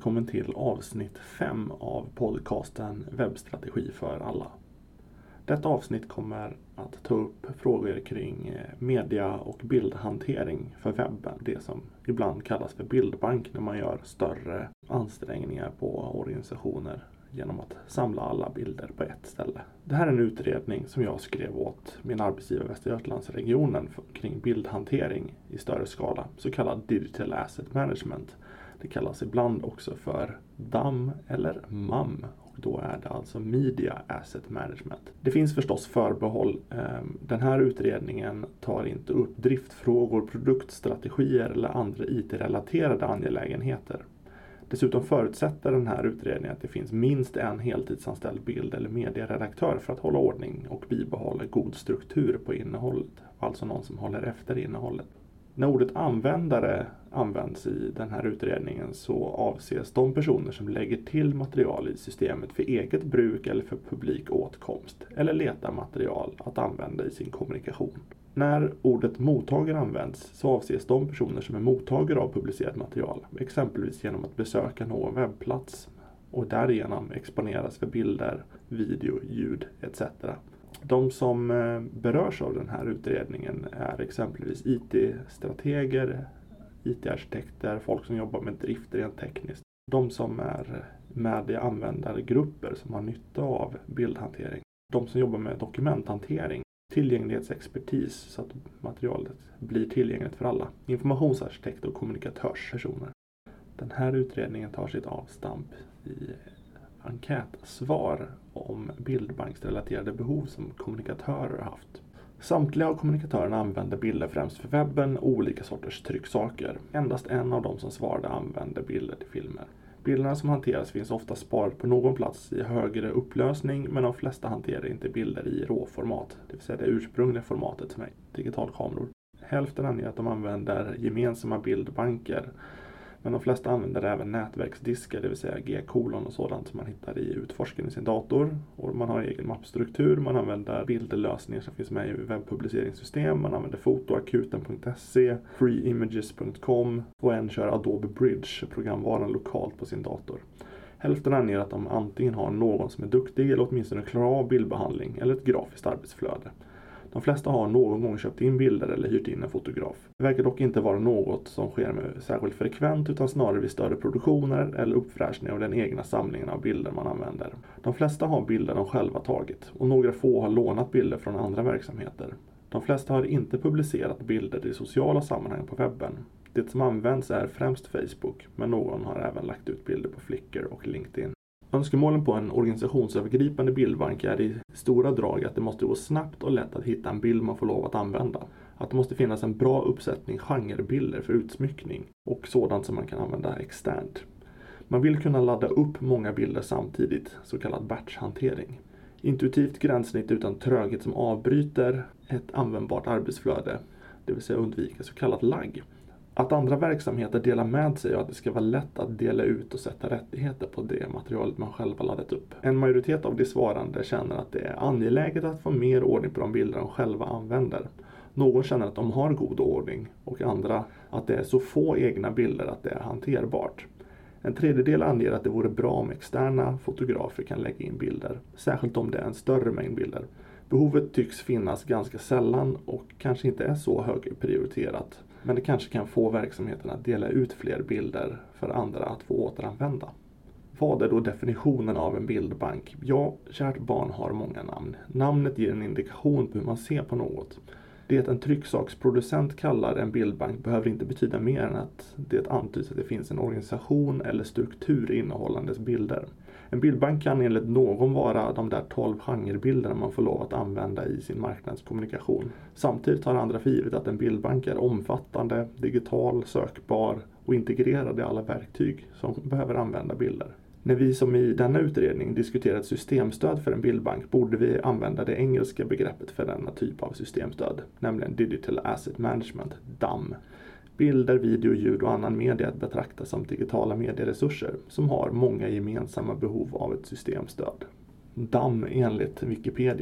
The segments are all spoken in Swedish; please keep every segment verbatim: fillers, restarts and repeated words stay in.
välkommen till avsnitt fem av podcasten Webbstrategi för alla. Detta avsnitt kommer att ta upp frågor kring media- och bildhantering för webben. Det som ibland kallas för bildbank när man gör större ansträngningar på organisationer genom att samla alla bilder på ett ställe. Det här är en utredning som jag skrev åt min arbetsgivare Västra Götalandsregionen kring bildhantering i större skala, så kallad Digital Asset Management. Det kallas ibland också för D A M eller M A M. Då är det alltså Media Asset Management. Det finns förstås förbehåll. Den här utredningen tar inte upp driftfrågor, produktstrategier eller andra I T-relaterade angelägenheter. Dessutom förutsätter den här utredningen att det finns minst en heltidsanställd bild- eller medieredaktör för att hålla ordning och bibehålla god struktur på innehållet. Alltså någon som håller efter innehållet. När ordet användare används i den här utredningen så avses de personer som lägger till material i systemet för eget bruk eller för publik åtkomst eller letar material att använda i sin kommunikation. När ordet mottagare används så avses de personer som är mottagare av publicerat material, exempelvis genom att besöka någon webbplats och därigenom exponeras för bilder, video, ljud et cetera. De som berörs av den här utredningen är exempelvis I T-strateger, I T-arkitekter, folk som jobbar med drift rent tekniskt. De som är med i användargrupper som har nytta av bildhantering. De som jobbar med dokumenthantering, tillgänglighetsexpertis så att materialet blir tillgängligt för alla. Informationsarkitekter och kommunikatörspersoner. Den här utredningen tar sitt avstamp i enkätsvar om bildbanksrelaterade behov som kommunikatörer har haft. Samtliga av kommunikatörerna använder bilder främst för webben och olika sorters trycksaker. Endast en av dem som svarade använder bilder till filmer. Bilderna som hanteras finns ofta sparade på någon plats i högre upplösning, men de flesta hanterar inte bilder i råformat, det vill säga det ursprungliga formatet som är digitalkameror. Hälften anger att de använder gemensamma bildbanker, men de flesta använder även nätverksdiskar, det vill säga G-kolon och sådant som man hittar i utforskaren i sin dator. Och man har egen mappstruktur, man använder bildlösningar som finns med i webbpubliceringssystem, man använder fotoakuten punkt se, freeimages punkt com och en kör Adobe Bridge, programvaran lokalt på sin dator. Hälften anger att de antingen har någon som är duktig eller åtminstone klarar av bildbehandling eller ett grafiskt arbetsflöde. De flesta har någon gång köpt in bilder eller hyrt in en fotograf. Det verkar dock inte vara något som sker med särskilt frekvent utan snarare vid större produktioner eller uppfräschning av den egna samlingen av bilder man använder. De flesta har bilder de själva tagit och några få har lånat bilder från andra verksamheter. De flesta har inte publicerat bilder i sociala sammanhang på webben. Det som används är främst Facebook, men någon har även lagt ut bilder på Flickr och LinkedIn. Önskemålen på en organisationsövergripande bildbank är i stora drag att det måste gå snabbt och lätt att hitta en bild man får lov att använda. Att det måste finnas en bra uppsättning genrebilder för utsmyckning och sådant som man kan använda externt. Man vill kunna ladda upp många bilder samtidigt, så kallad batchhantering. Intuitivt gränssnitt utan tröghet som avbryter ett användbart arbetsflöde, det vill säga undvika så kallat lagg. Att andra verksamheter delar med sig och att det ska vara lätt att dela ut och sätta rättigheter på det materialet man själv har laddat upp. En majoritet av de svarande känner att det är angeläget att få mer ordning på de bilder de själva använder. Någon känner att de har god ordning och andra att det är så få egna bilder att det är hanterbart. En tredjedel anger att det vore bra om externa fotografer kan lägga in bilder, särskilt om det är en större mängd bilder. Behovet tycks finnas ganska sällan och kanske inte är så högprioriterat. Men det kanske kan få verksamheten att dela ut fler bilder för andra att få återanvända. Vad är då definitionen av en bildbank? Ja, kärt barn har många namn. Namnet ger en indikation på hur man ser på något. Det en trycksaksproducent kallar en bildbank behöver inte betyda mer än att det antyds att det finns en organisation eller struktur innehållandes bilder. En bildbank kan enligt någon vara de där tolv genrebilderna man får lov att använda i sin marknadskommunikation. Samtidigt har andra för givet att en bildbank är omfattande, digital, sökbar och integrerad i alla verktyg som behöver använda bilder. När vi som i denna utredning diskuterar ett systemstöd för en bildbank borde vi använda det engelska begreppet för denna typ av systemstöd, nämligen Digital Asset Management, D A M. Bilder, video, ljud och annan media betraktas som digitala medieresurser som har många gemensamma behov av ett systemstöd. D A M enligt Wikipedia.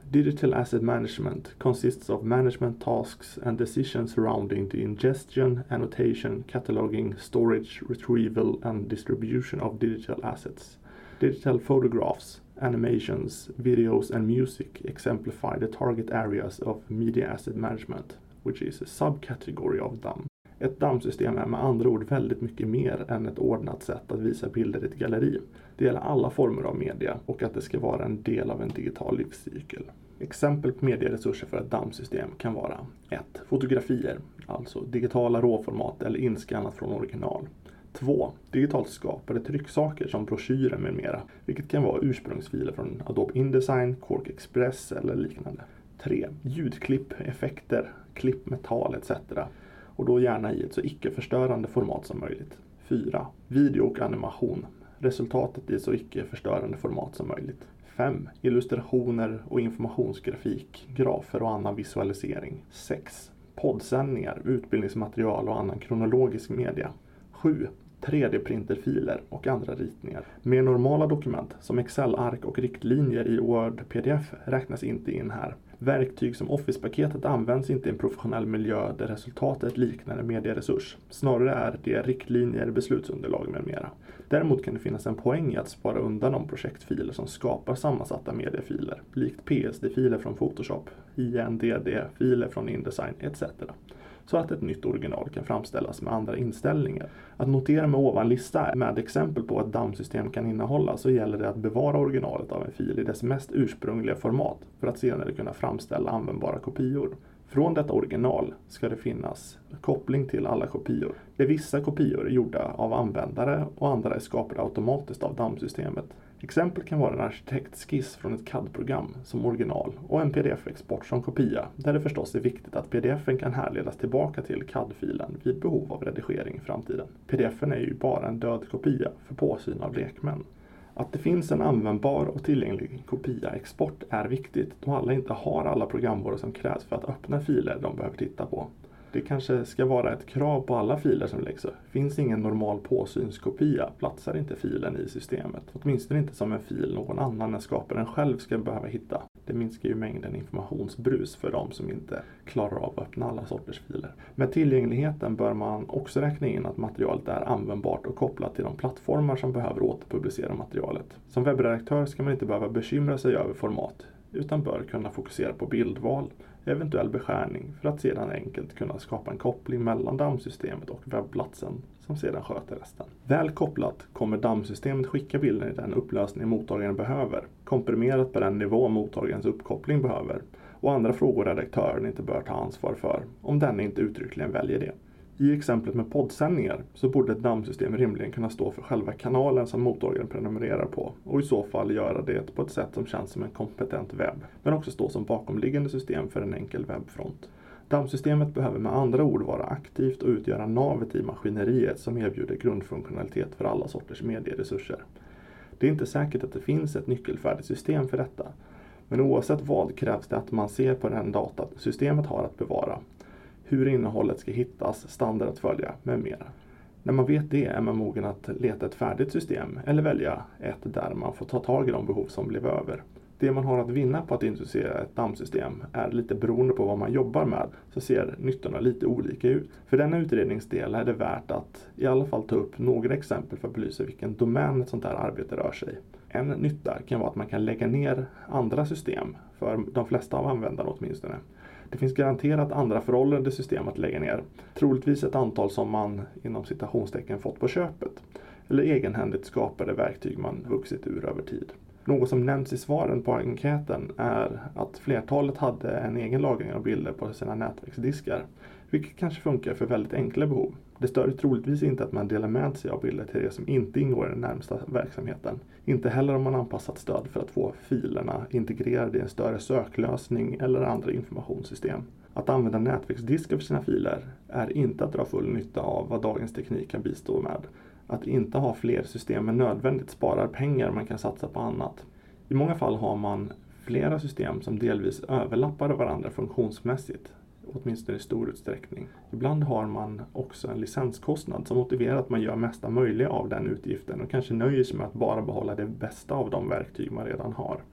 Digital asset management consists of management tasks and decisions surrounding the ingestion, annotation, cataloging, storage, retrieval and distribution of digital assets. Digital photographs, animations, videos and music exemplify the target areas of media asset management, which is a subcategory of D A M. Ett D A M-system är med andra ord väldigt mycket mer än ett ordnat sätt att visa bilder i ett galleri. Det gäller alla former av media och att det ska vara en del av en digital livscykel. Exempel på medieresurser för ett D A M-system kan vara ett. Fotografier, alltså digitala råformat eller inskannat från original. två. Digitalt skapade trycksaker som broschyrer med mera, vilket kan vara ursprungsfiler från Adobe InDesign, QuarkXPress eller liknande. tre. Ljudklipp, effekter, klipp med tal et cetera. Och då gärna i ett så icke-förstörande format som möjligt. fyra. Video och animation. Resultatet i så icke-förstörande format som möjligt. fem. Illustrationer och informationsgrafik, grafer och annan visualisering. sex. Poddsändningar, utbildningsmaterial och annan kronologisk media. sju. tre D-printerfiler och andra ritningar. Mer normala dokument som Excel-ark och riktlinjer i Word P D F räknas inte in här. Verktyg som Office-paketet används inte i en professionell miljö där resultatet liknar en medieresurs. Snarare är det riktlinjer, beslutsunderlag med mera. Däremot kan det finnas en poäng i att spara undan de projektfiler som skapar sammansatta mediefiler, likt P S D-filer från Photoshop, I N D D-filer från InDesign et cetera. Så att ett nytt original kan framställas med andra inställningar. Att notera med ovan lista med exempel på vad D A M-system kan innehålla, så gäller det att bevara originalet av en fil i dess mest ursprungliga format för att senare kunna framställa användbara kopior. Från detta original ska det finnas koppling till alla kopior. Det är vissa kopior är gjorda av användare och andra är skapade automatiskt av D A M-systemet. Exempel kan vara en arkitektskiss från ett C A D-program som original och en P D F-export som kopia, där det förstås är viktigt att P D F-en kan härledas tillbaka till C A D-filen vid behov av redigering i framtiden. P D F-en är ju bara en död kopia för påsyn av lekmän. Att det finns en användbar och tillgänglig kopia-export är viktigt då alla inte har alla programvaror som krävs för att öppna filer de behöver titta på. Det kanske ska vara ett krav på alla filer som läggs upp. Finns ingen normal påsynskopia platsar inte filen i systemet. Åtminstone inte som en fil någon annan än skaparen själv ska behöva hitta. Det minskar ju mängden informationsbrus för de som inte klarar av att öppna alla sorters filer. Med tillgängligheten bör man också räkna in att materialet är användbart och kopplat till de plattformar som behöver återpublicera materialet. Som webbredaktör ska man inte behöva bekymra sig över format, utan bör kunna fokusera på bildval, eventuell beskärning för att sedan enkelt kunna skapa en koppling mellan D A M-systemet och webbplatsen som sedan sköter resten. Väl kopplat kommer D A M-systemet skicka bilden i den upplösning mottagaren behöver, komprimerat på den nivå mottagarens uppkoppling behöver och andra frågor redaktören inte bör ta ansvar för om den inte uttryckligen väljer det. I exemplet med poddsändningar så borde ett D A M-system rimligen kunna stå för själva kanalen som mottagaren prenumererar på och i så fall göra det på ett sätt som känns som en kompetent webb, men också stå som bakomliggande system för en enkel webbfront. D A M-systemet behöver med andra ord vara aktivt och utgöra navet i maskineriet som erbjuder grundfunktionalitet för alla sorters medieresurser. Det är inte säkert att det finns ett nyckelfärdigt system för detta, men oavsett vad krävs det att man ser på den data systemet har att bevara, hur innehållet ska hittas, standard att följa med mera. När man vet det är man mogen att leta ett färdigt system eller välja ett där man får ta tag i de behov som blev över. Det man har att vinna på att introducera ett D A M-system är lite beroende på vad man jobbar med, så ser nyttorna lite olika ut. För denna utredningsdel är det värt att i alla fall ta upp några exempel för att belysa vilken domän ett sånt här arbete rör sig. En nytta kan vara att man kan lägga ner andra system, för de flesta av användarna åtminstone. Det finns garanterat andra föråldrade system att lägga ner, troligtvis ett antal som man inom citationstecken fått på köpet, eller egenhändigt skapade verktyg man vuxit ur över tid. Något som nämns i svaren på enkäten är att flertalet hade en egen lagring av bilder på sina nätverksdiskar, vilket kanske funkar för väldigt enkla behov. Det stör troligtvis inte att man delar med sig av bilder till det som inte ingår i den närmsta verksamheten. Inte heller om man anpassat stöd för att få filerna integrerade i en större söklösning eller andra informationssystem. Att använda nätverksdiskar för sina filer är inte att dra full nytta av vad dagens teknik kan bistå med. Att inte ha fler system är nödvändigt sparar pengar man kan satsa på annat. I många fall har man flera system som delvis överlappar varandra funktionsmässigt, åtminstone i stor utsträckning. Ibland har man också en licenskostnad som motiverar att man gör mesta möjliga av den utgiften och kanske nöjer sig med att bara behålla det bästa av de verktyg man redan har.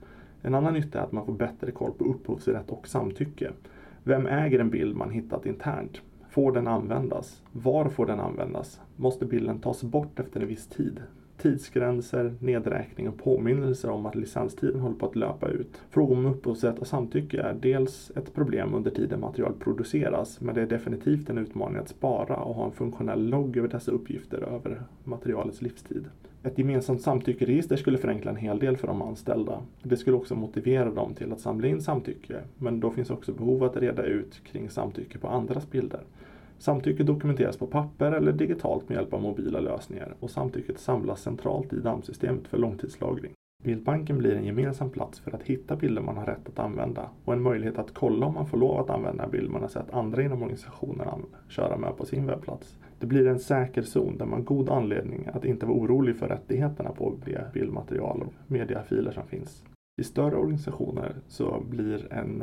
En annan nytta är att man får bättre koll på upphovsrätt och samtycke. Vem äger en bild man hittat internt? Får den användas? Var får den användas? Måste bilden tas bort efter en viss tid? Tidsgränser, nedräkning och påminnelser om att licenstiden håller på att löpa ut. Frågan om upphovsrätt och samtycke är dels ett problem under tiden material produceras, men det är definitivt en utmaning att spara och ha en funktionell logg över dessa uppgifter över materialets livstid. Ett gemensamt samtyckeregister skulle förenkla en hel del för de anställda. Det skulle också motivera dem till att samla in samtycke, men då finns också behov att reda ut kring samtycke på andras bilder. Samtycke dokumenteras på papper eller digitalt med hjälp av mobila lösningar och samtycket samlas centralt i dammsystemet för långtidslagring. Bildbanken blir en gemensam plats för att hitta bilder man har rätt att använda och en möjlighet att kolla om man får lov att använda en bild man har sett andra inom organisationen köra med på sin webbplats. Det blir en säker zon där man har god anledning att inte vara orolig för rättigheterna på det bildmaterial och mediafiler som finns. I större organisationer så blir en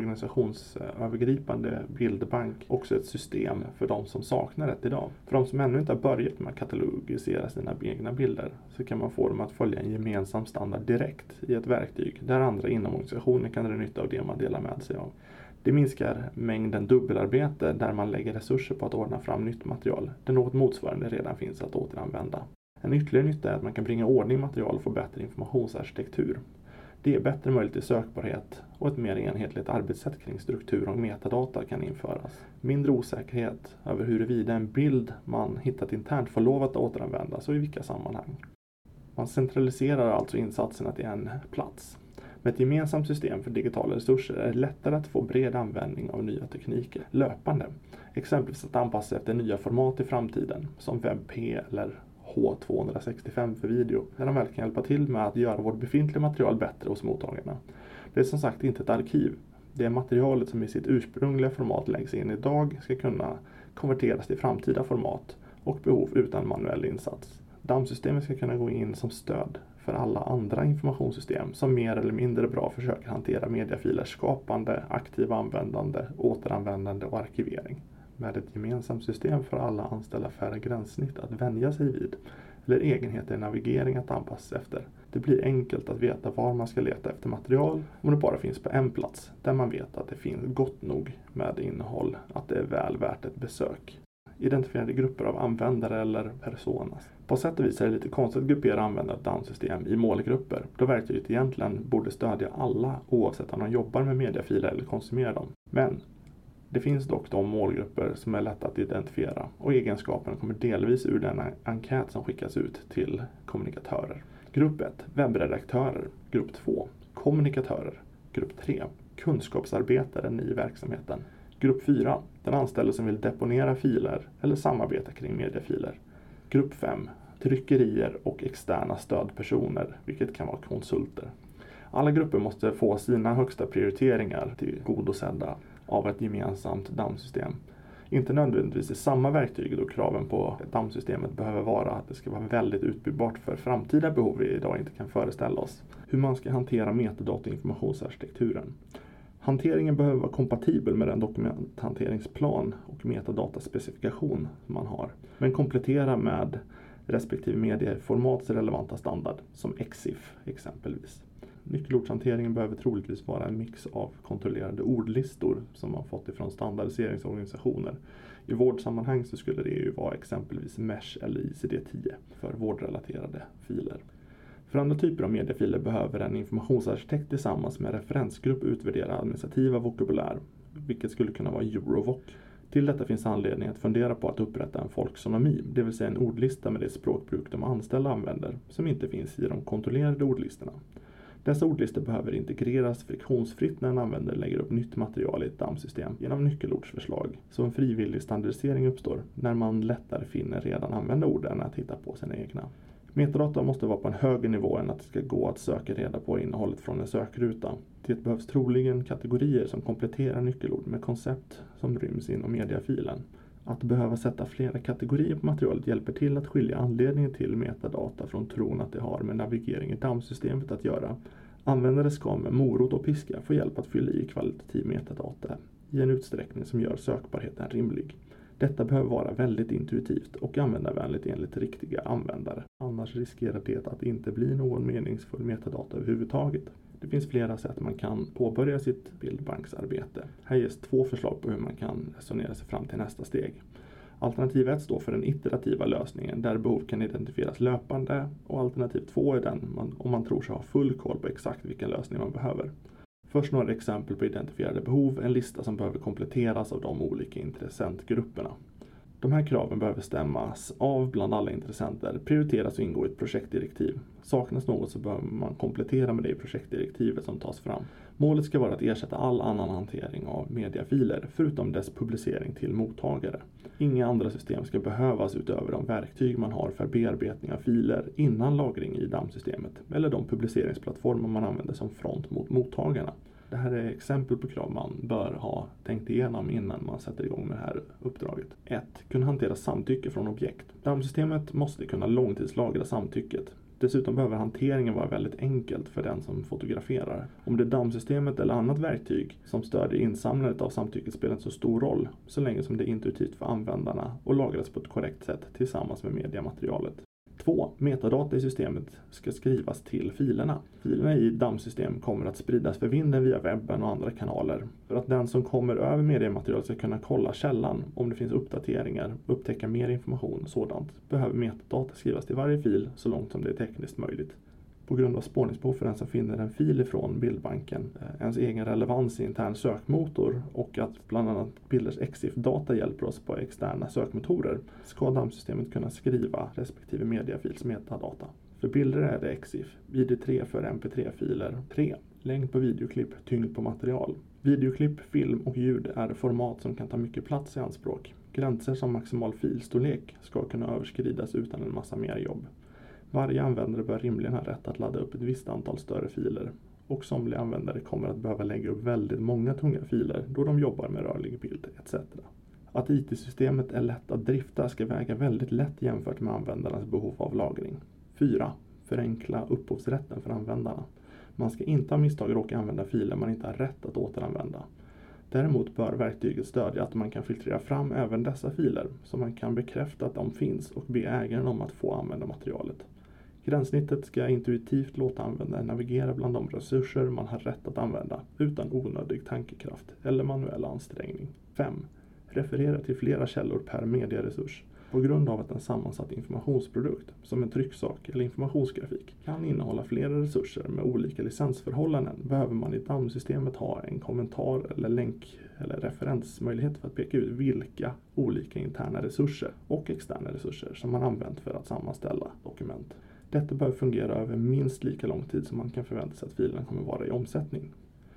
organisationsövergripande bildbank också ett system för de som saknar rätt idag. För de som ännu inte har börjat med att katalogisera sina egna bilder så kan man få dem att följa en gemensam standard direkt i ett verktyg där andra inom organisationen kan dra nytta av det man delar med sig av. Det minskar mängden dubbelarbete där man lägger resurser på att ordna fram nytt material där något motsvarande redan finns att återanvända. En ytterligare nytta är att man kan bringa ordning material och få bättre informationsarkitektur. Det är bättre möjlighet till sökbarhet och ett mer enhetligt arbetssätt kring struktur och metadata kan införas. Mindre osäkerhet över huruvida en bild man hittat internt får lov att återanvändas och i vilka sammanhang. Man centraliserar alltså insatserna till en plats. Med ett gemensamt system för digitala resurser är det lättare att få bred användning av nya tekniker löpande. Exempelvis att anpassa efter nya format i framtiden som WebP eller H tvåhundrasextiofem för video, där de väl kan hjälpa till med att göra vårt befintliga material bättre hos mottagarna. Det är som sagt inte ett arkiv. Det är materialet som i sitt ursprungliga format läggs in idag ska kunna konverteras till framtida format och behov utan manuell insats. Dammsystemet ska kunna gå in som stöd för alla andra informationssystem som mer eller mindre bra försöker hantera mediafilers skapande, aktiva användande, återanvändande och arkivering. Med ett gemensamt system för alla anställda färre gränssnitt att vänja sig vid eller egenheter i navigering att anpassa efter. Det blir enkelt att veta var man ska leta efter material om det bara finns på en plats där man vet att det finns gott nog med innehåll att det är väl värt ett besök. Identifierade grupper av användare eller personas. På sätt och vis är det lite konstigt att gruppera användare av dammsystem i målgrupper då verktyget egentligen borde stödja alla oavsett om de jobbar med mediafiler eller konsumerar dem. Men det finns dock de målgrupper som är lätta att identifiera och egenskaperna kommer delvis ur den enkät som skickas ut till kommunikatörer. Grupp ett, webbredaktörer. Grupp två, kommunikatörer. Grupp tre, kunskapsarbetare i verksamheten. Grupp fyra, den anställde som vill deponera filer eller samarbeta kring mediafiler. Grupp fem, tryckerier och externa stödpersoner, vilket kan vara konsulter. Alla grupper måste få sina högsta prioriteringar tillgodosedda av ett gemensamt dammsystem. Inte nödvändigtvis i samma verktyg då kraven på dammsystemet behöver vara att det ska vara väldigt utbytbart för framtida behov vi idag inte kan föreställa oss. Hur man ska hantera metadata och informationsarkitekturen. Hanteringen behöver vara kompatibel med den dokumenthanteringsplan och metadataspecifikation man har. Men komplettera med respektive medieformats relevanta standard som X I F exempelvis. Nyckelordshanteringen behöver troligtvis vara en mix av kontrollerade ordlistor som man fått ifrån standardiseringsorganisationer. I vårdsammanhang så skulle det ju vara exempelvis Mesh eller I C D tio för vårdrelaterade filer. För andra typer av mediefiler behöver en informationsarkitekt tillsammans med referensgrupp utvärdera administrativa vokabulär, vilket skulle kunna vara Eurovoc. Till detta finns anledning att fundera på att upprätta en folksonomi, det vill säga en ordlista med det språkbruk de anställda använder, som inte finns i de kontrollerade ordlistorna. Dessa ordlistor behöver integreras friktionsfritt när en användare lägger upp nytt material i ett dammsystem genom nyckelordsförslag, så en frivillig standardisering uppstår när man lättare finner redan använda ord än att hitta på sina egna. Metadata måste vara på en högre nivå än att det ska gå att söka reda på innehållet från en sökruta. Det behövs troligen kategorier som kompletterar nyckelord med koncept som ryms inom mediafilen. Att behöva sätta flera kategorier på materialet hjälper till att skilja anledningen till metadata från tron att det har med navigering i dammsystemet att göra. Användare ska med morot och piska få hjälp att fylla i kvalitativ metadata i en utsträckning som gör sökbarheten rimlig. Detta behöver vara väldigt intuitivt och användarvänligt enligt riktiga användare. Annars riskerar det att inte bli någon meningsfull metadata överhuvudtaget. Det finns flera sätt man kan påbörja sitt bildbanksarbete. Här ges två förslag på hur man kan resonera sig fram till nästa steg. Alternativ ett står för den iterativa lösningen där behov kan identifieras löpande, och alternativ två är den man, om man tror sig ha full koll på exakt vilken lösning man behöver. Först några exempel på identifierade behov, en lista som behöver kompletteras av de olika intressentgrupperna. De här kraven behöver stämmas av bland alla intressenter, prioriteras och ingå i ett projektdirektiv. Saknas något så behöver man komplettera med det i projektdirektivet som tas fram. Målet ska vara att ersätta all annan hantering av mediafiler, förutom dess publicering till mottagare. Inga andra system ska behövas utöver de verktyg man har för bearbetning av filer innan lagring i D A M-systemet, eller de publiceringsplattformar man använder som front mot mottagarna. Det här är exempel på krav man bör ha tänkt igenom innan man sätter igång med det här uppdraget. ett. Kunna hantera samtycke från objekt. D A M-systemet måste kunna långtidslagra samtycket. Dessutom behöver hanteringen vara väldigt enkelt för den som fotograferar. Om det D A M-systemet eller annat verktyg som stödjer insamlandet av samtycket spelar inte så stor roll, så länge som det är intuitivt för användarna och lagras på ett korrekt sätt tillsammans med mediamaterialet. två. Metadata i systemet ska skrivas till filerna. Filerna i D A M-system kommer att spridas för vinden via webben och andra kanaler. För att den som kommer över mediamaterialet ska kunna kolla källan, om det finns uppdateringar, upptäcka mer information och sådant, behöver metadata skrivas till varje fil så långt som det är tekniskt möjligt. På grund av spårningsbehov för den som finner en fil ifrån bildbanken, ens egen relevans i intern sökmotor och att bland annat bilders EXIF-data hjälper oss på externa sökmotorer, ska D A M-systemet kunna skriva respektive mediafils metadata. För bilder är det EXIF, I D tre för M P tre-filer. tre. Längd på videoklipp, tyngd på material. Videoklipp, film och ljud är format som kan ta mycket plats i anspråk. Gränser som maximal filstorlek ska kunna överskridas utan en massa mer jobb. Varje användare bör rimligen ha rätt att ladda upp ett visst antal större filer, och somliga användare kommer att behöva lägga upp väldigt många tunga filer då de jobbar med rörlig bild et cetera. Att I T-systemet är lätt att drifta ska väga väldigt lätt jämfört med användarnas behov av lagring. fyra. Förenkla upphovsrätten för användarna. Man ska inte ha misstag råka använda filer man inte har rätt att återanvända. Däremot bör verktyget stödja att man kan filtrera fram även dessa filer, så man kan bekräfta att de finns och be ägaren om att få använda materialet. Gränssnittet ska intuitivt låta användaren navigera bland de resurser man har rätt att använda, utan onödig tankekraft eller manuell ansträngning. fem. Referera till flera källor per medieresurs. På grund av att en sammansatt informationsprodukt, som en trycksak eller informationsgrafik, kan innehålla flera resurser med olika licensförhållanden, behöver man i D A M-systemet ha en kommentar eller länk eller referensmöjlighet för att peka ut vilka olika interna resurser och externa resurser som man använt för att sammanställa dokument. Detta bör fungera över minst lika lång tid som man kan förvänta sig att filen kommer vara i omsättning.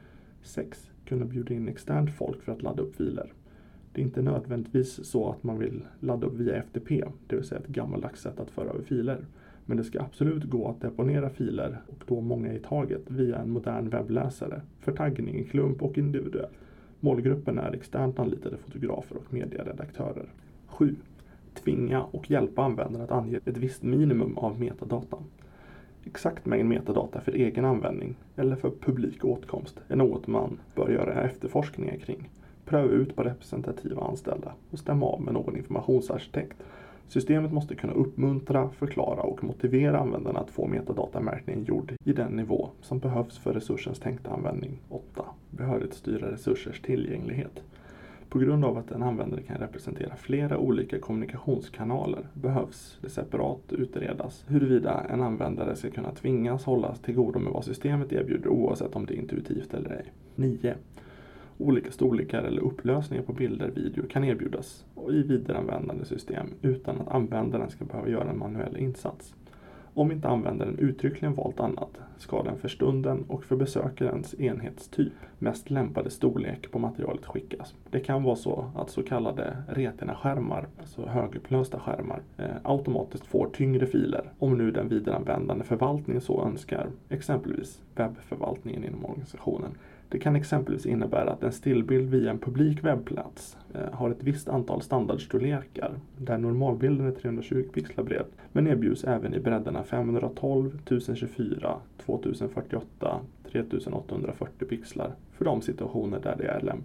sex. Kunna bjuda in externt folk för att ladda upp filer. Det är inte nödvändigtvis så att man vill ladda upp via F T P, det vill säga ett gammaldags sätt att föra över filer. Men det ska absolut gå att deponera filer, och då många i taget, via en modern webbläsare för taggning i klump och individuellt. Målgruppen är externt anlitade fotografer och medieredaktörer. sju. Tvinga och hjälpa användare att ange ett visst minimum av metadata. Exakt mängd metadata för egen användning eller för publik åtkomst är något man bör göra efterforskningar kring. Pröva ut på representativa anställda och stämma av med någon informationsarkitekt. Systemet måste kunna uppmuntra, förklara och motivera användarna att få metadatamärkningen gjord i den nivå som behövs för resursens tänkta användning. åtta. Behörigt styra resursers tillgänglighet. På grund av att en användare kan representera flera olika kommunikationskanaler behövs det separat utredas huruvida en användare ska kunna tvingas hållas till godo med vad systemet erbjuder oavsett om det är intuitivt eller ej. nio. Olika storlekar eller upplösningar på bilder, video kan erbjudas och i vidareanvändande system utan att användaren ska behöva göra en manuell insats. Om inte användaren uttryckligen valt annat ska den för stunden och för besökarens enhetstyp mest lämpade storlek på materialet skickas. Det kan vara så att så kallade retina-skärmar, alltså högupplösta skärmar, eh, automatiskt får tyngre filer om nu den vidareanvändande förvaltningen så önskar, exempelvis webbförvaltningen inom organisationen. Det kan exempelvis innebära att en stillbild via en publik webbplats eh, har ett visst antal standardstorlekar där normalbilden är trehundratjugo pixlar bred, men erbjuds även i bredderna femhundratolv, tusen tjugofyra, tvåtusen fyrtioåtta, tretusen åttahundrafyrtio pixlar för de situationer där det är lämpligt.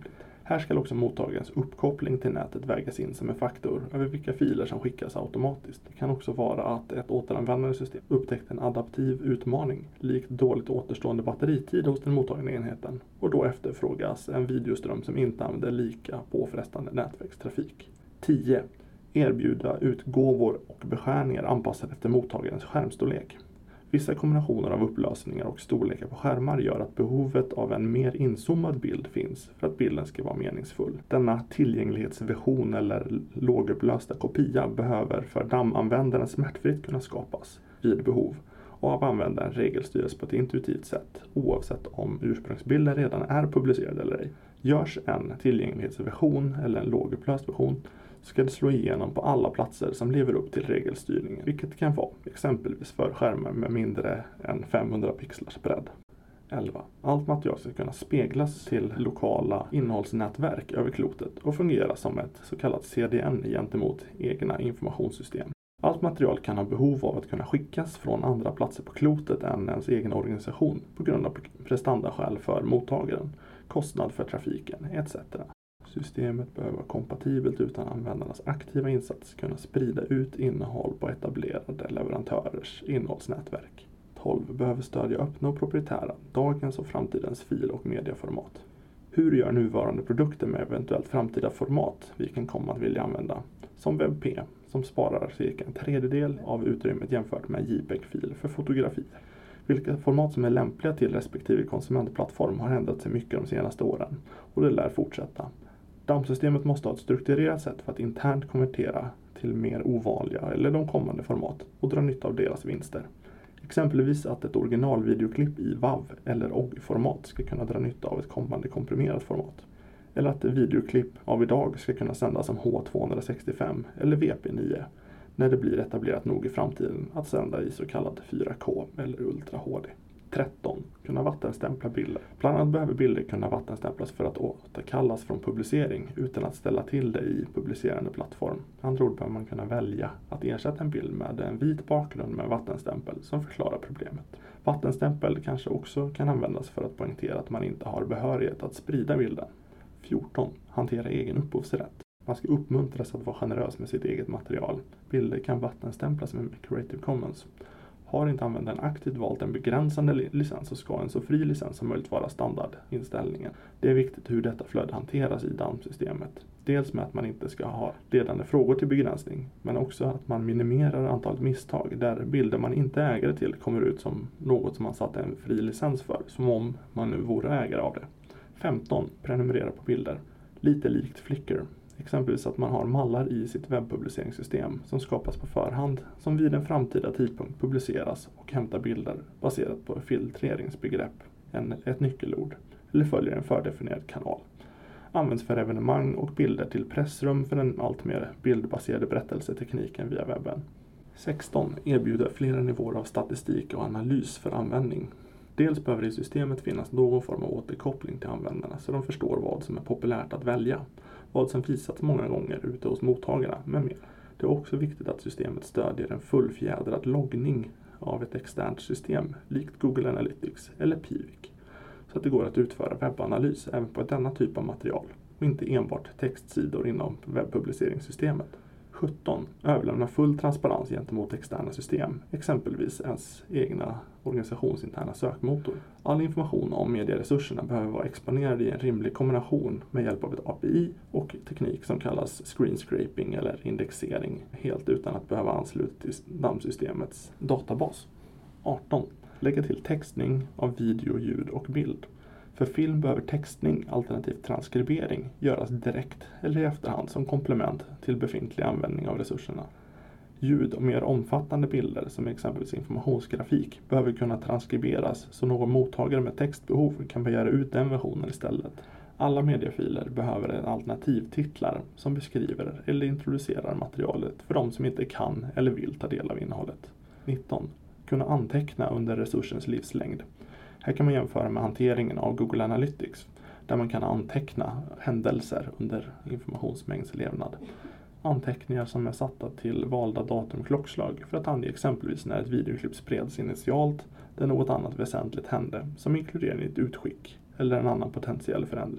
Här ska också mottagarens uppkoppling till nätet vägas in som en faktor över vilka filer som skickas automatiskt. Det kan också vara att ett återanvändande system upptäckt en adaptiv utmaning, likt dåligt återstående batteritid hos den mottagande enheten, och då efterfrågas en videoström som inte använder lika påfrestande nätverkstrafik. tio. Erbjuda utgåvor och beskärningar anpassade efter mottagarens skärmstorlek. Vissa kombinationer av upplösningar och storlekar på skärmar gör att behovet av en mer inzoomad bild finns för att bilden ska vara meningsfull. Denna tillgänglighetsversion eller lågupplösta kopia behöver för damm-användaren smärtfritt kunna skapas vid behov och av användaren regelstyras på ett intuitivt sätt oavsett om ursprungsbilden redan är publicerad eller ej. Görs en tillgänglighetsversion eller en lågupplöst version ska det slå igenom på alla platser som lever upp till regelstyrningen, vilket kan vara exempelvis för skärmar med mindre än femhundra pixlars bredd. elva. Allt material ska kunna speglas till lokala innehållsnätverk över klotet och fungera som ett så kallat C D N gentemot egna informationssystem. Allt material kan ha behov av att kunna skickas från andra platser på klotet än ens egen organisation på grund av prestandaskäl för mottagaren, kostnad för trafiken et cetera. Systemet behöver vara kompatibelt utan användarnas aktiva insats kunna sprida ut innehåll på etablerade leverantörers innehållsnätverk. tolv. Behöver stödja öppna och proprietära, dagens och framtidens fil- och medieformat. Hur gör nuvarande produkter med eventuellt framtida format vi kan komma att vilja använda? Som WebP, som sparar cirka en tredjedel av utrymmet jämfört med JPEG-fil för fotografier. Vilka format som är lämpliga till respektive konsumentplattform har ändrat sig mycket de senaste åren och det lär fortsätta. Dammsystemet måste ha ett strukturerat sätt för att internt konvertera till mer ovanliga eller de kommande format och dra nytta av deras vinster. Exempelvis att ett originalvideoklipp i WAV eller O G I-format ska kunna dra nytta av ett kommande komprimerat format. Eller att ett videoklipp av idag ska kunna sändas som H tvåhundrasextiofem eller V P nio när det blir etablerat nog i framtiden att sända i så kallad fyra K eller Ultra H D. tretton. Kunna vattenstämpla bilder. Bland annat behöver bilder kunna vattenstämplas för att återkallas från publicering utan att ställa till det i publicerande plattform. Andra ord behöver man kunna välja att ersätta en bild med en vit bakgrund med vattenstämpel som förklarar problemet. Vattenstämpel kanske också kan användas för att poängtera att man inte har behörighet att sprida bilden. fjorton. Hantera egen upphovsrätt. Man ska uppmuntras att vara generös med sitt eget material. Bilder kan vattenstämplas med Creative Commons. Har inte användaren aktivt valt en begränsande licens så ska en så fri licens som möjligt vara standardinställningen. Det är viktigt hur detta flöde hanteras i dammsystemet. Dels med att man inte ska ha ledande frågor till begränsning, men också att man minimerar antalet misstag där bilder man inte är ägare till kommer ut som något som man satt en fri licens för, som om man nu vore ägare av det. femton. Prenumerera på bilder. Lite likt Flickr. Exempelvis att man har mallar i sitt webbpubliceringssystem som skapas på förhand som vid en framtida tidpunkt publiceras och hämtar bilder baserat på filtreringsbegrepp, en, ett nyckelord, eller följer en fördefinierad kanal. Används för evenemang och bilder till pressrum för den allt mer bildbaserade berättelsetekniken via webben. sexton. Erbjuder flera nivåer av statistik och analys för användning. Dels behöver i systemet finnas någon form av återkoppling till användarna så de förstår vad som är populärt att välja, vad som visats många gånger ute hos mottagarna med mer. Det är också viktigt att systemet stödjer en fullfjädrad loggning av ett externt system, likt Google Analytics eller Piwik, så att det går att utföra webbanalys även på denna typ av material och inte enbart textsidor inom webbpubliceringssystemet. sjutton. Överlämna full transparens gentemot externa system, exempelvis ens egna organisationsinterna sökmotor. All information om medieresurserna behöver vara exponerad i en rimlig kombination med hjälp av ett A P I och teknik som kallas screen scraping eller indexering, helt utan att behöva ansluta till dammsystemets databas. arton. Lägga till textning av video, ljud och bild. För film behöver textning, alternativt transkribering, göras direkt eller i efterhand som komplement till befintlig användning av resurserna. Ljud och mer omfattande bilder, som exempelvis informationsgrafik, behöver kunna transkriberas så någon mottagare med textbehov kan begära ut den versionen istället. Alla mediefiler behöver en alternativtitlar som beskriver eller introducerar materialet för de som inte kan eller vill ta del av innehållet. nitton. Kunna anteckna under resursens livslängd. Här kan man jämföra med hanteringen av Google Analytics, där man kan anteckna händelser under informationsmängdslevnad. Anteckningar som är satta till valda datum klockslag för att ange exempelvis när ett videoklipp spreds initialt, där något annat väsentligt hände, som inkluderar ett utskick eller en annan potentiell förändring.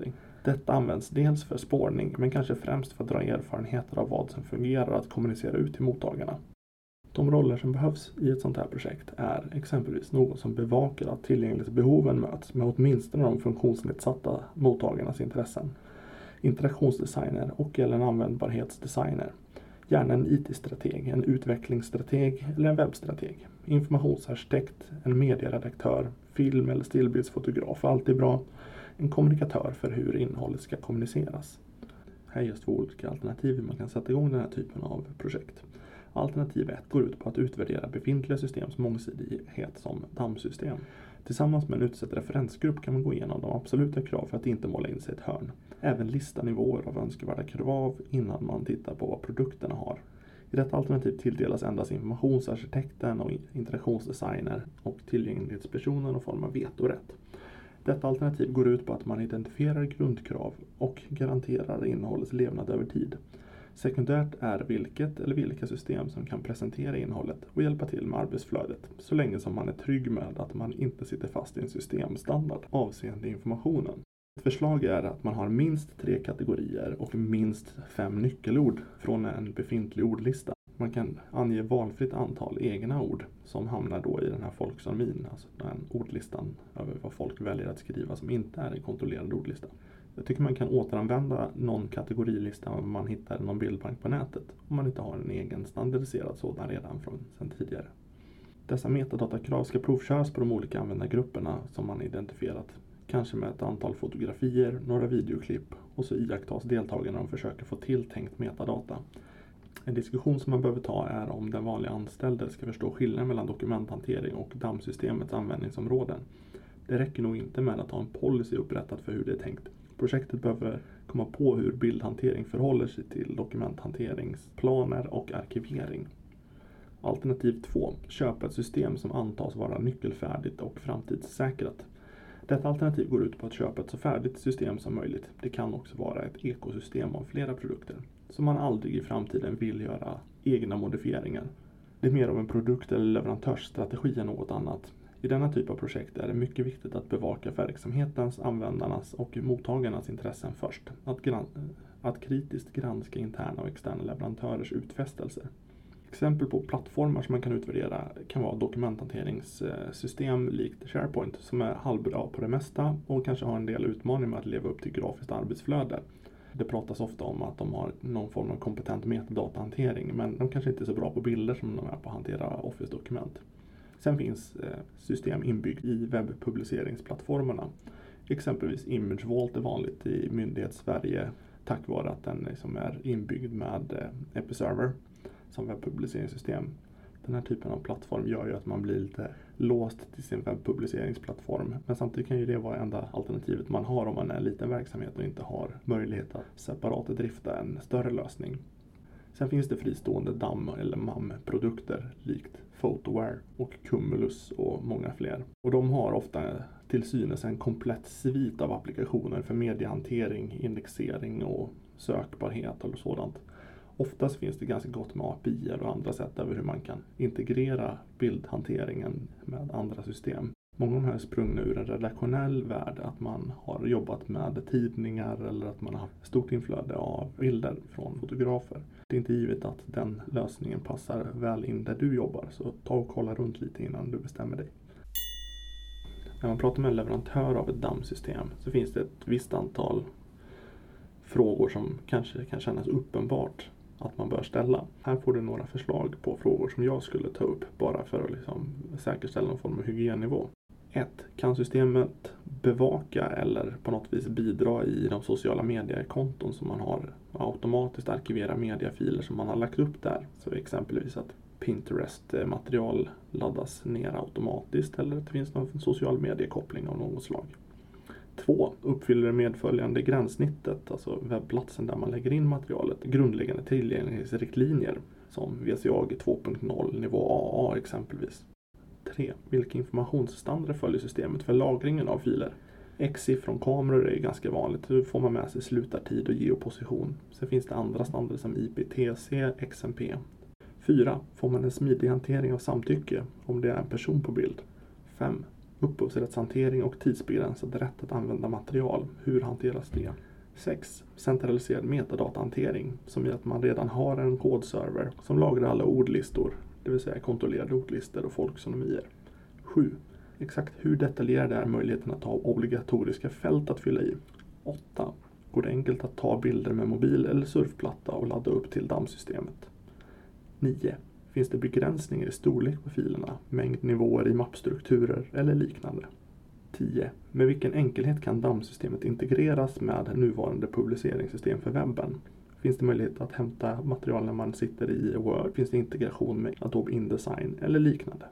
Detta används dels för spårning men kanske främst för att dra erfarenheter av vad som fungerar att kommunicera ut till mottagarna. De roller som behövs i ett sånt här projekt är exempelvis någon som bevakar att tillgänglighetsbehoven möts med åtminstone de funktionsnedsatta mottagarnas intressen. Interaktionsdesigner och eller en användbarhetsdesigner. Gärna en I T-strateg, en utvecklingsstrateg eller en webbstrateg. Informationsarkitekt, en medieredaktör, film- eller stillbildsfotograf, allt är bra. En kommunikatör för hur innehållet ska kommuniceras. Här är just två olika alternativ hur man kan sätta igång den här typen av projekt. Alternativ ett går ut på att utvärdera befintliga systems mångsidighet som dammsystem. Tillsammans med en utsedd referensgrupp kan man gå igenom de absoluta krav för att inte måla in sig ett hörn. Även lista nivåer av önskvärda krav innan man tittar på vad produkterna har. I detta alternativ tilldelas endast informationsarkitekten och interaktionsdesigner och tillgänglighetspersonen och form av vetorätt. Detta alternativ går ut på att man identifierar grundkrav och garanterar innehållets levnad över tid. Sekundärt är vilket eller vilka system som kan presentera innehållet och hjälpa till med arbetsflödet, så länge som man är trygg med att man inte sitter fast i en systemstandard avseende informationen. Ett förslag är att man har minst tre kategorier och minst fem nyckelord från en befintlig ordlista. Man kan ange valfritt antal egna ord som hamnar då i den här folksonomin, alltså den ordlistan över vad folk väljer att skriva som inte är en kontrollerad ordlista. Jag tycker man kan återanvända någon kategorilista om man hittar någon bildbank på nätet om man inte har en egen standardiserad sådan redan från sedan tidigare. Dessa metadatakrav ska provköras på de olika användargrupperna som man identifierat. Kanske med ett antal fotografier, några videoklipp och så iakttas deltagarna och försöker få tilltänkt metadata. En diskussion som man behöver ta är om den vanliga anställde ska förstå skillnaden mellan dokumenthantering och dammsystemets användningsområden. Det räcker nog inte med att ha en policy upprättad för hur det är tänkt. Projektet behöver komma på hur bildhantering förhåller sig till dokumenthanteringsplaner och arkivering. Alternativ två. Köpa ett system som antas vara nyckelfärdigt och framtidssäkrat. Detta alternativ går ut på att köpa ett så färdigt system som möjligt. Det kan också vara ett ekosystem av flera produkter som man aldrig i framtiden vill göra egna modifieringar. Det är mer av en produkt- eller leverantörsstrategi än något annat. I denna typ av projekt är det mycket viktigt att bevaka verksamhetens, användarnas och mottagarnas intressen först. Att, gran- att kritiskt granska interna och externa leverantörers utfästelser. Exempel på plattformar som man kan utvärdera kan vara dokumenthanteringssystem likt SharePoint som är halvbra på det mesta och kanske har en del utmaningar med att leva upp till grafiskt arbetsflöde. Det pratas ofta om att de har någon form av kompetent metadatahantering, men de kanske inte är så bra på bilder som de är på att hantera Office-dokument. Sen finns system inbyggt i webbpubliceringsplattformarna. Exempelvis ImageVault är vanligt i myndighets-Sverige tack vare att den liksom är inbyggd med Episerver som webbpubliceringssystem. Den här typen av plattform gör ju att man blir lite låst till sin webbpubliceringsplattform. Men samtidigt kan ju det vara enda alternativet man har om man är en liten verksamhet och inte har möjlighet att separat drifta en större lösning. Sen finns det fristående D A M eller M A M-produkter likt Photoware och Cumulus och många fler. Och de har ofta till synes en komplett svit av applikationer för mediehantering, indexering och sökbarhet och sådant. Oftast finns det ganska gott med A P I och andra sätt över hur man kan integrera bildhanteringen med andra system. Många av de här är sprungna ur en redaktionell värld, att man har jobbat med tidningar eller att man har haft stort inflöde av bilder från fotografer. Det är inte givet att den lösningen passar väl in där du jobbar, så ta och kolla runt lite innan du bestämmer dig. När man pratar med en leverantör av ett D A M-system så finns det ett visst antal frågor som kanske kan kännas uppenbart att man bör ställa. Här får du några förslag på frågor som jag skulle ta upp bara för att liksom säkerställa någon form av hygiennivå. ett. Kan systemet bevaka eller på något vis bidra i de sociala mediekonton som man har, automatiskt arkivera mediefiler som man har lagt upp där? Så exempelvis att Pinterest-material laddas ner automatiskt eller att det finns någon social mediekoppling av något slag. två. Uppfyller det medföljande gränssnittet, alltså webbplatsen där man lägger in materialet, grundläggande tillgänglighetsriktlinjer som V C A G två punkt noll nivå A A exempelvis. tre. Vilka informationsstandarder följer systemet för lagringen av filer? X I från kameror är ganska vanligt. Då får man med sig slutartid och geoposition. Sen finns det andra standarder som I P T C, X M P. fyra. Får man en smidig hantering av samtycke om det är en person på bild? fem. Upphovsrättshantering och tidsbegränsad rätt att använda material. Hur hanteras det? sex. Centraliserad metadatahantering, som i att man redan har en kodserver som lagrar alla ordlistor, det vill säga kontrollerade ordlistor och folksynomier. sju. Exakt hur detaljerad är möjligheten att ha obligatoriska fält att fylla i? åtta. Går det enkelt att ta bilder med mobil eller surfplatta och ladda upp till dammsystemet? nio. Finns det begränsningar i storlek på filerna, mängd nivåer i mappstrukturer eller liknande? tio. Med vilken enkelhet kan dammsystemet integreras med nuvarande publiceringssystem för webben? Finns det möjlighet att hämta material när man sitter i Word? Finns det integration med Adobe InDesign eller liknande?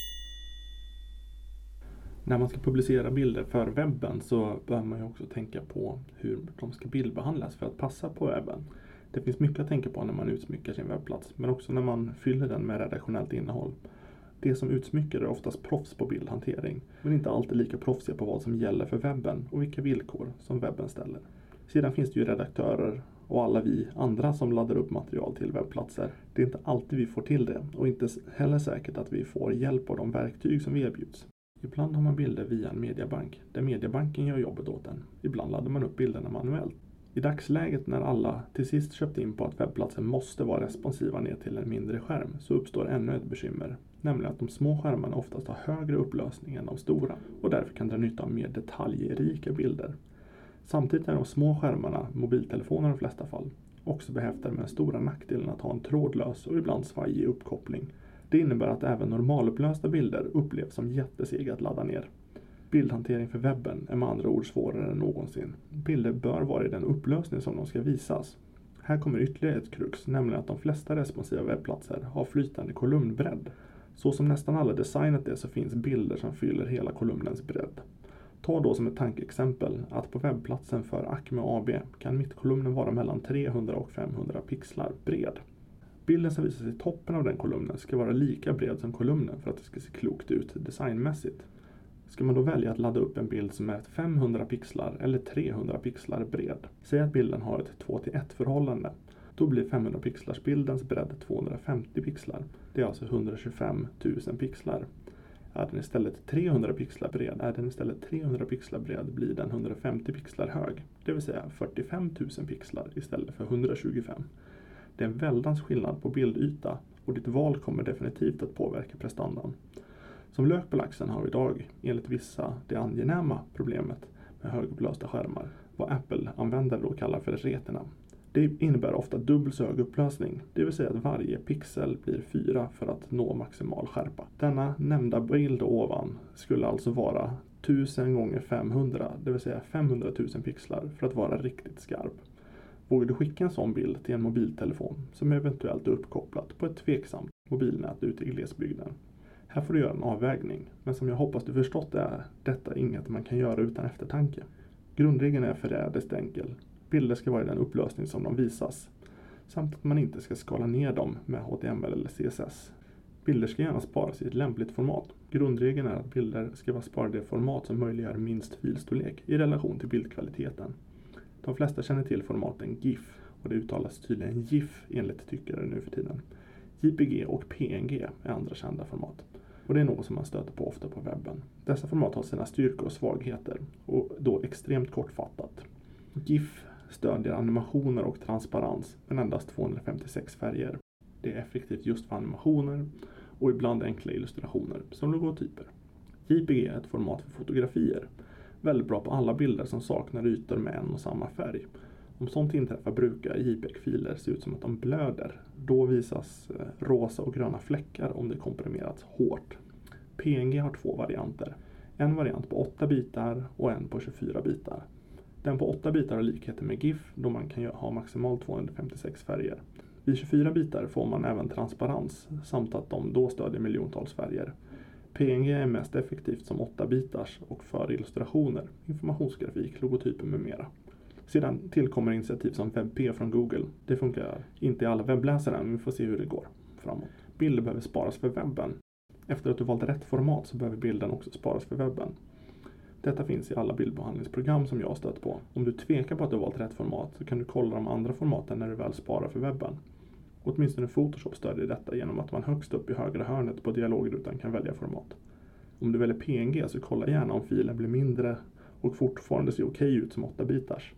När man ska publicera bilder för webben så bör man ju också tänka på hur de ska bildbehandlas för att passa på webben. Det finns mycket att tänka på när man utsmyckar sin webbplats, men också när man fyller den med redaktionellt innehåll. Det som utsmyckar är oftast proffs på bildhantering, men inte alltid lika proffsiga på vad som gäller för webben och vilka villkor som webben ställer. Sedan finns det ju redaktörer och alla vi andra som laddar upp material till webbplatser. Det är inte alltid vi får till det och inte heller säkert att vi får hjälp av de verktyg som vi erbjuds. Ibland har man bilder via en mediabank, där mediabanken gör jobbet åt en. Ibland laddar man upp bilderna manuellt. I dagsläget när alla till sist köpt in på att webbplatsen måste vara responsiva ner till en mindre skärm så uppstår ännu ett bekymmer. Nämligen att de små skärmarna oftast har högre upplösning än de stora och därför kan dra nytta av mer detaljrika bilder. Samtidigt är de små skärmarna, mobiltelefoner i de flesta fall, också behäftade med den stora nackdelen att ha en trådlös och ibland svajig uppkoppling. Det innebär att även normalupplösta bilder upplevs som jättesega att ladda ner. Bildhantering för webben är med andra ord svårare än någonsin. Bilder bör vara i den upplösning som de ska visas. Här kommer ytterligare ett krux, nämligen att de flesta responsiva webbplatser har flytande kolumnbredd. Så som nästan alla designat det så finns bilder som fyller hela kolumnens bredd. Ta då som ett tankeexempel att på webbplatsen för Acme A B kan mittkolumnen vara mellan trehundra och femhundra pixlar bred. Bilden som visas i toppen av den kolumnen ska vara lika bred som kolumnen för att det ska se klokt ut designmässigt. Ska man då välja att ladda upp en bild som är femhundra pixlar eller trehundra pixlar bred? Säg att bilden har ett två till ett förhållande. Då blir femhundra pixlars bildens bredd tvåhundrafemtio pixlar. Det är alltså etthundratjugofem tusen pixlar. Är den istället trehundra pixlar bred, är den istället trehundra pixlar bred blir den hundrafemtio pixlar hög. Det vill säga fyrtiofem tusen pixlar istället för etthundratjugofem. Det är en väldans skillnad på bildyta och ditt val kommer definitivt att påverka prestandan. Som lök på laxen har vi idag, enligt vissa, det angenäma problemet med högupplösta skärmar, vad Apple-användare då kallar för retina. Det innebär ofta dubbel så hög upplösning, det vill säga att varje pixel blir fyra för att nå maximal skärpa. Denna nämnda bild ovan skulle alltså vara tusen gånger femhundra, det vill säga femhundratusen pixlar för att vara riktigt skarp. Vågar du skicka en sån bild till en mobiltelefon som eventuellt är uppkopplat på ett tveksamt mobilnät ute i glesbygden? Här får du göra en avvägning, men som jag hoppas du förstått är detta inget man kan göra utan eftertanke. Grundregeln är förrädiskt enkel. Bilder ska vara i den upplösning som de visas, samt att man inte ska skala ner dem med H T M L eller C S S. Bilder ska gärna sparas i ett lämpligt format. Grundregeln är att bilder ska vara sparade i det format som möjliggör minst filstorlek i relation till bildkvaliteten. De flesta känner till formaten GIF och det uttalas tydligen GIF enligt tyckare nu för tiden. J P G och P N G är andra kända format. Och det är något som man stöter på ofta på webben. Dessa format har sina styrkor och svagheter och då extremt kortfattat. GIF stödjer animationer och transparens men endast tvåhundrafemtiosex färger. Det är effektivt just för animationer och ibland enkla illustrationer som logotyper. J P G är ett format för fotografier. Väldigt bra på alla bilder som saknar ytor med en och samma färg. Om sånt inträffar brukar J P G-filer se ut som att de blöder. Då visas rosa och gröna fläckar om det komprimerats hårt. P N G har två varianter. En variant på åtta bitar och en på tjugofyra bitar. Den på åtta bitar har likheter med GIF då man kan ha maximalt tvåhundrafemtiosex färger. Vid tjugofyra bitar får man även transparens samt att de då stödjer miljontals färger. P N G är mest effektivt som åtta bitars och för illustrationer, informationsgrafik, logotyper med mera. Sedan tillkommer initiativ som WebP från Google. Det funkar inte i alla webbläsare men vi får se hur det går framåt. Bilder behöver sparas för webben. Efter att du valt rätt format så behöver bilden också sparas för webben. Detta finns i alla bildbehandlingsprogram som jag har stött på. Om du tvekar på att du har valt rätt format så kan du kolla de andra formaten när du väl sparar för webben. Åtminstone Photoshop stödjer detta genom att man högst upp i högra hörnet på dialogrutan kan välja format. Om du väljer P N G så kolla gärna om filen blir mindre och fortfarande ser okej ut som åtta bitars.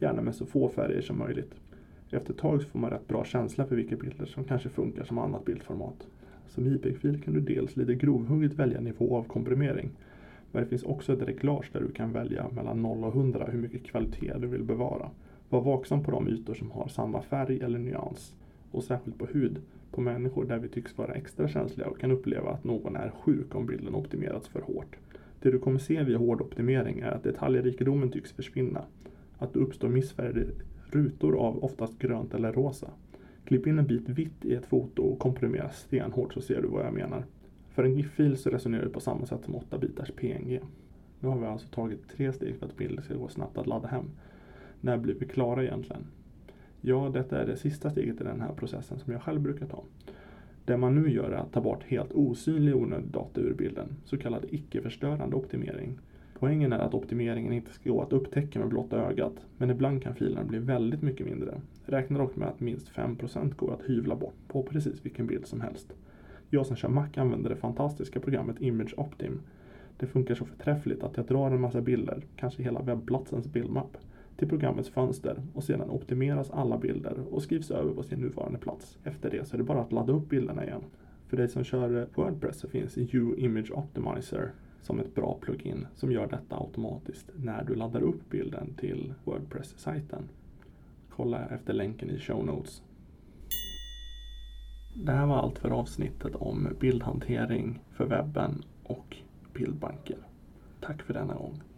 gärna med så få färger som möjligt. Efter ett tag får man rätt bra känsla för vilka bilder som kanske funkar som annat bildformat. Som JPEG-fil kan du dels lite grovhugget välja nivå av komprimering, men det finns också ett reglage där du kan välja mellan noll och hundra hur mycket kvalitet du vill bevara. Var vaksam på de ytor som har samma färg eller nyans, och särskilt på hud, på människor där vi tycks vara extra känsliga och kan uppleva att någon är sjuk om bilden optimerats för hårt. Det du kommer se vid hård optimering är att detaljrikedomen tycks försvinna, att det uppstår missfärgade rutor av oftast grönt eller rosa. Klipp in en bit vitt i ett foto och komprimera stenhårt så ser du vad jag menar. För en GIF-fil så resonerar du på samma sätt som åtta bitars P N G. Nu har vi alltså tagit tre steg för att bilden ska gå snabbt att ladda hem. När blir vi klara egentligen? Ja, detta är det sista steget i den här processen som jag själv brukar ta. Det man nu gör är att ta bort helt osynlig onödig data ur bilden, så kallad icke-förstörande optimering. Poängen är att optimeringen inte ska gå att upptäcka med blotta ögat, men ibland kan filerna bli väldigt mycket mindre. Räkna dock med att minst fem procent går att hyvla bort på precis vilken bild som helst. Jag som kör Mac använder det fantastiska programmet Image Optim. Det funkar så förträffligt att jag drar en massa bilder, kanske hela webbplatsens bildmapp, till programmets fönster och sedan optimeras alla bilder och skrivs över på sin nuvarande plats. Efter det så är det bara att ladda upp bilderna igen. För dig som kör WordPress så finns U Image Optimizer som ett bra plugin som gör detta automatiskt när du laddar upp bilden till WordPress-sajten. Kolla efter länken i show notes. Det här var allt för avsnittet om bildhantering för webben och bildbanker. Tack för denna gång.